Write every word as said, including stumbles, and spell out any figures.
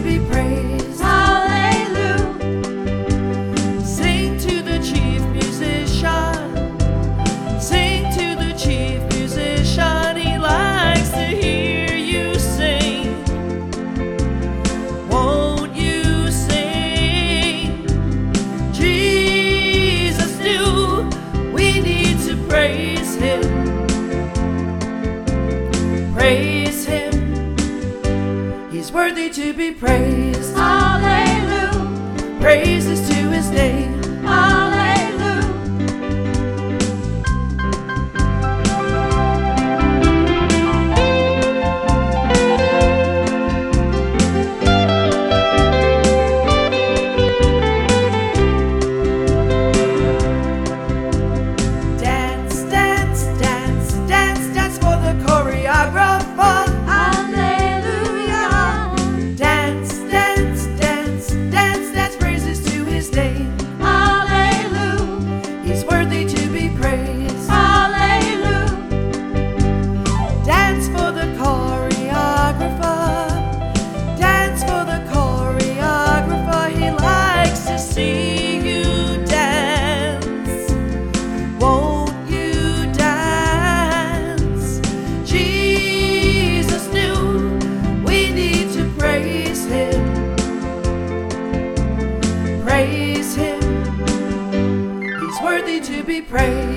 be praised. Hallelujah. Sing to the chief musician. Sing to the chief musician. He likes to hear you sing. Won't you sing? Jesus knew we need to praise him. Praise him. He's worthy to be praised. Hallelujah. Praises to his name. Hallelujah. Dance, dance, dance, dance, dance for the choreographer. Hallelujah. Dance, dance, dance, dance, dance, praises to his name. Hallelujah. He's worthy to be praised. Hallelujah. Dance for the choreographer. Dance for the choreographer. He likes to see you dance. Won't you dance? Jesus knew we need to praise him. Praise him. He's worthy to be praised.